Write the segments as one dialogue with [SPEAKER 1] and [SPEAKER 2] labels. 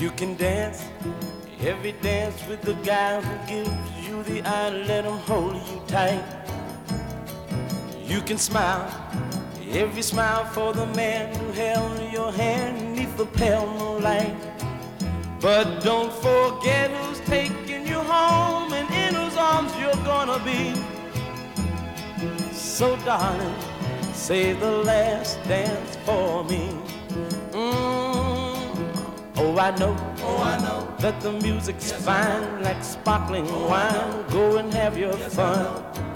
[SPEAKER 1] You can dance every dance with the guy who gives you the eye. Let him hold you tight. You can smile every smile for the man who held your hand neath the pale moonlight. But don't forget who's taking you home and in whose arms you're gonna be. So darling, say the last dance for me. Oh, I know that the music's fine like sparkling wine. Go and have your fun.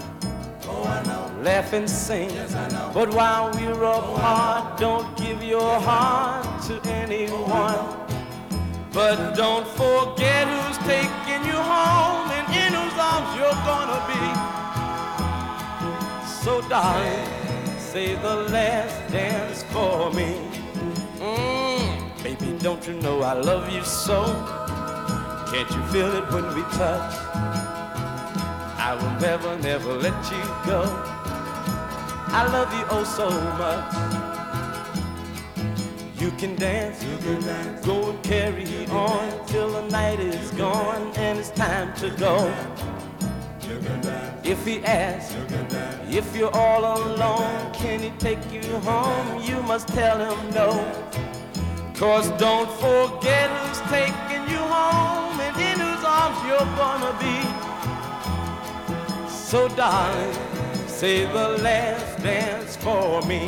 [SPEAKER 1] Laugh and sing. But while we're apart, don't give your heart to anyone. But don't forget who's taking you home and in whose arms you're gonna be. So darling, say the last dance for me. Baby, don't you know I love you so? Can't you feel it when we touch? I will never, never let you go. I love you oh so much. You can dance, go and carry on till the night is gone and it's time to go. If he asks, if you're all alone, can he take you home? You must tell him no. 'Cause don't forget who's taking you home and in whose arms you're gonna be. So darling, say the last dance for me.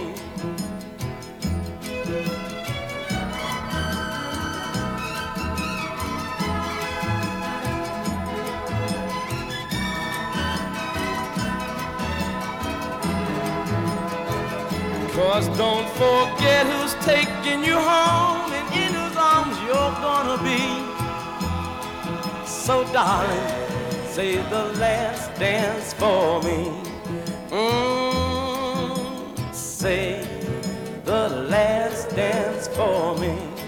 [SPEAKER 1] Cause don't forget who's taking you home and in whose arms you're gonna be. So darling, say the last dance for me. Say the last dance for me.